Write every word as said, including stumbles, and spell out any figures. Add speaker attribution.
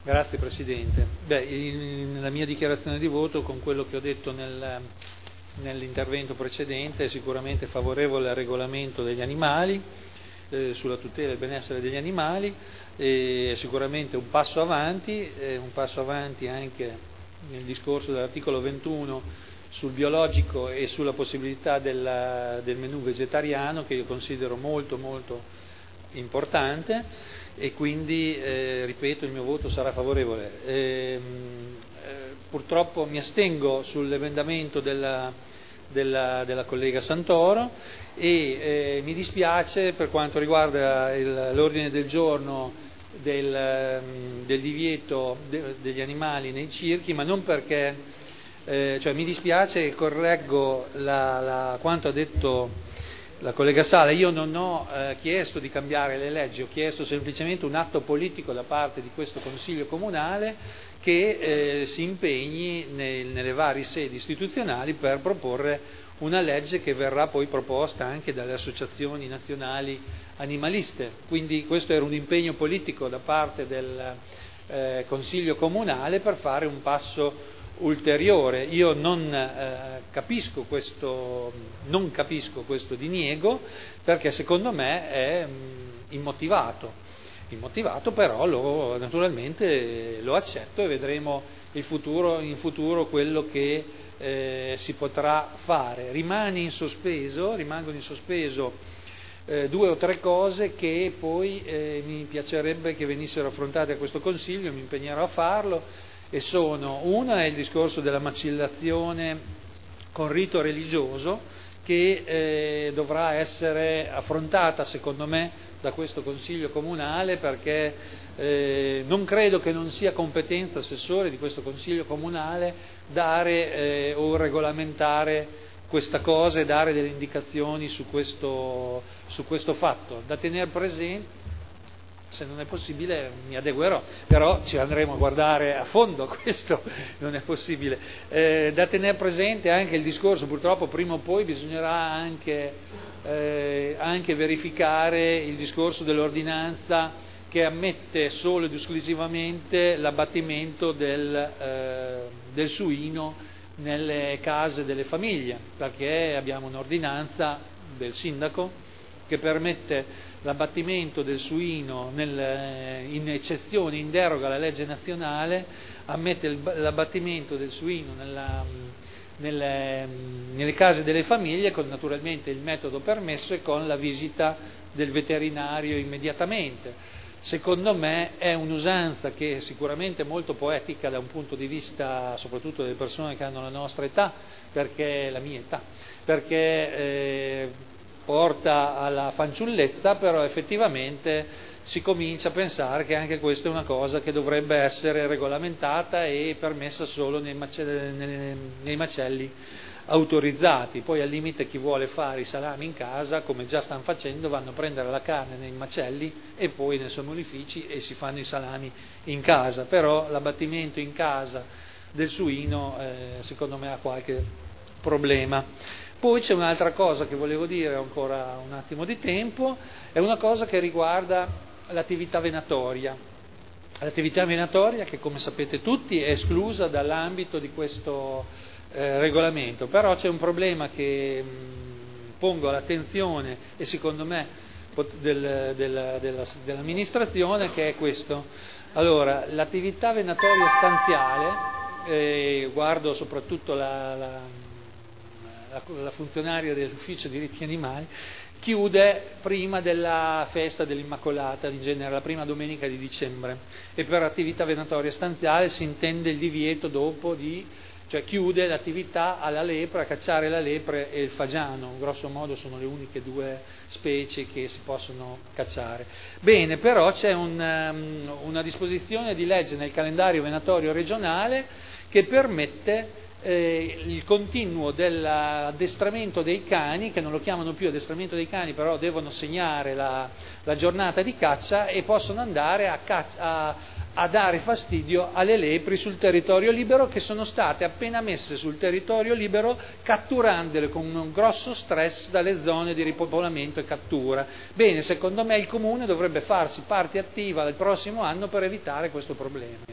Speaker 1: Grazie Presidente. Beh, in, nella mia dichiarazione di voto, con quello che ho detto nel, nell'intervento precedente, è sicuramente favorevole al regolamento degli animali, eh, sulla tutela e il benessere degli animali, è sicuramente un passo avanti, è un passo avanti anche nel discorso dell'articolo ventuno sul biologico e sulla possibilità della, del menù vegetariano, che io considero molto molto importante, e quindi eh, ripeto, il mio voto sarà favorevole. Eh, eh, purtroppo mi astengo sull'emendamento della, della, della collega Santoro e eh, mi dispiace per quanto riguarda il, l'ordine del giorno del, del divieto de, degli animali nei circhi, ma non perché, eh, cioè mi dispiace e correggo la, la, quanto ha detto la collega Sala. Io non ho eh, chiesto di cambiare le leggi, ho chiesto semplicemente un atto politico da parte di questo Consiglio Comunale che eh, si impegni nel, nelle varie sedi istituzionali per proporre una legge che verrà poi proposta anche dalle associazioni nazionali animaliste. Quindi questo era un impegno politico da parte del eh, Consiglio Comunale per fare un passo ulteriore. Io non eh, capisco questo, non capisco questo diniego, perché secondo me è mh, immotivato, immotivato però lo, naturalmente lo accetto e vedremo il futuro, in futuro quello che eh, si potrà fare. Rimane in sospeso, rimangono in sospeso eh, due o tre cose che poi eh, mi piacerebbe che venissero affrontate a questo Consiglio, mi impegnerò a farlo. E sono, una è il discorso della macellazione con rito religioso, che eh, dovrà essere affrontata secondo me da questo Consiglio Comunale, perché eh, non credo che non sia competenza assessore di questo Consiglio Comunale dare eh, o regolamentare questa cosa e dare delle indicazioni su questo, su questo fatto. Da tenere presente, se non è possibile mi adeguerò, però ci andremo a guardare a fondo, questo non è possibile. Eh, da tenere presente anche il discorso, purtroppo prima o poi bisognerà anche, eh, anche verificare il discorso dell'ordinanza che ammette solo ed esclusivamente l'abbattimento del, eh, del suino nelle case delle famiglie, perché abbiamo un'ordinanza del sindaco che permette l'abbattimento del suino nel, in eccezione, in deroga alla legge nazionale, ammette il, l'abbattimento del suino nella, nelle, nelle case delle famiglie con naturalmente il metodo permesso e con la visita del veterinario immediatamente. Secondo me è un'usanza che è sicuramente molto poetica da un punto di vista soprattutto delle persone che hanno la nostra età, perché la mia età, perché eh, porta alla fanciullezza, però effettivamente si comincia a pensare che anche questa è una cosa che dovrebbe essere regolamentata e permessa solo nei macelli, nei, nei macelli autorizzati. Poi al limite chi vuole fare i salami in casa, come già stanno facendo, vanno a prendere la carne nei macelli e poi nei somolifici e si fanno i salami in casa, però l'abbattimento in casa del suino eh, secondo me ha qualche problema. Poi c'è un'altra cosa che volevo dire, ho ancora un attimo di tempo, è una cosa che riguarda l'attività venatoria. L'attività venatoria che, come sapete tutti, è esclusa dall'ambito di questo eh, regolamento, però c'è un problema che mh, pongo all'attenzione e secondo me del, del, della, dell'amministrazione, che è questo. Allora, l'attività venatoria stanziale, eh, guardo soprattutto la... la la funzionaria dell'ufficio diritti animali, chiude prima della festa dell'Immacolata, in genere la prima domenica di dicembre, e per attività venatoria stanziale si intende il divieto dopo di, cioè chiude l'attività alla lepre, a cacciare la lepre e il fagiano, grosso modo sono le uniche due specie che si possono cacciare. Bene, però c'è un, um, una disposizione di legge nel calendario venatorio regionale che permette Eh, il continuo dell'addestramento dei cani, che non lo chiamano più addestramento dei cani, però devono segnare la, la giornata di caccia e possono andare a, caccia, a, a dare fastidio alle lepri sul territorio libero, che sono state appena messe sul territorio libero catturandole con un grosso stress dalle zone di ripopolamento e cattura. Bene, secondo me il Comune dovrebbe farsi parte attiva il prossimo anno per evitare questo problema.